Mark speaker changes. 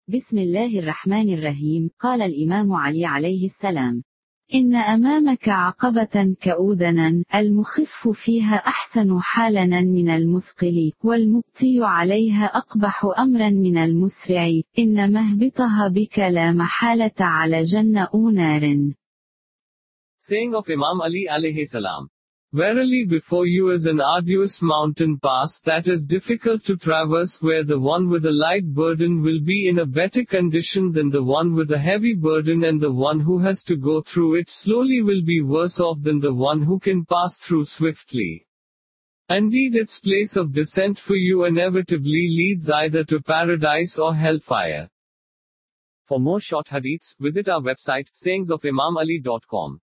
Speaker 1: بسم الله الرحمن الرحيم. قال الإمام علي عليه السلام: إن أمامك عقبة كأودنا، المخف فيها أحسن حالا من المثقل، والمبطي عليها أقبح أمرا من المسرع، إن مهبطها بك لا محالة على جنة نار.
Speaker 2: Saying of Imam Ali alayhi salam. Verily before you is an arduous mountain pass that is difficult to traverse, where the one with a light burden will be in a better condition than the one with a heavy burden, and the one who has to go through it slowly will be worse off than the one who can pass through swiftly. Indeed, its place of descent for you inevitably leads either to paradise or hellfire. For more short hadiths, visit our website, sayingsofimamali.com.